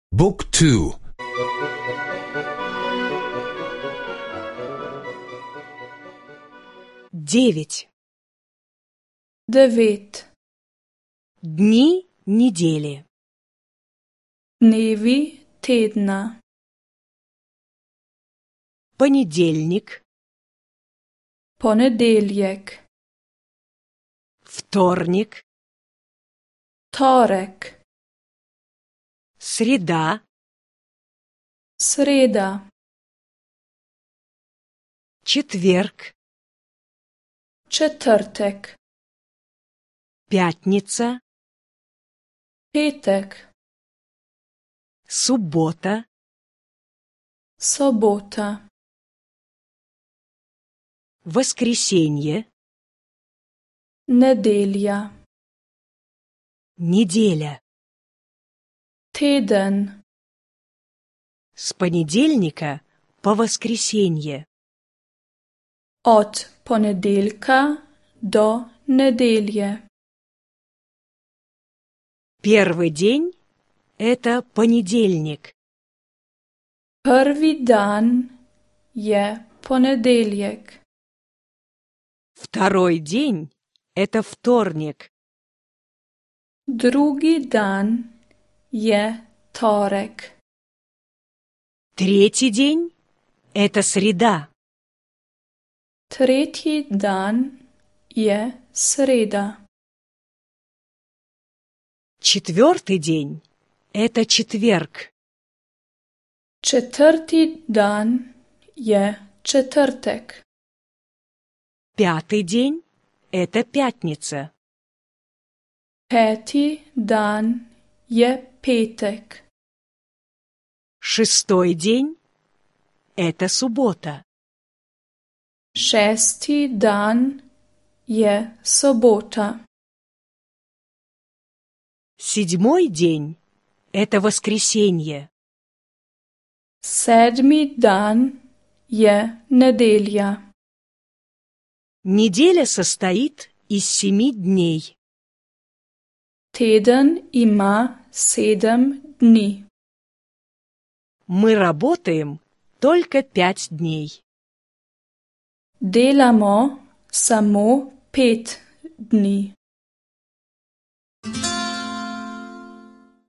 بوك تو. девять. Devet. Дни недели. Dnevi tedna. Понедельник, Ponedeljek. вторник, Torek. среда, Sreda. четверг, Četrtek. пятница, Petek. суббота, Sobota. воскресенье, Nedelja. неделя. Teden. С понедельника по воскресенье. Od ponedeljka do nedelje. Первый день – это понедельник. Prvi dan je ponedeljek. Второй день – это вторник. Drugi dan je torek. Третий день – это среда. Tretji dan je sreda. Четвертый день – это четверг. Četrti dan je četrtek. Пятый день – это пятница. Peti dan je petek. Шестой день – это суббота. Šesti dan je sobota. Седьмой день – это воскресенье. Sedmi dan je nedelja. Неделя состоит из 7 дней. Teden ima 7 dni. Мы работаем только 5 дней. Delamo samo 5 dni.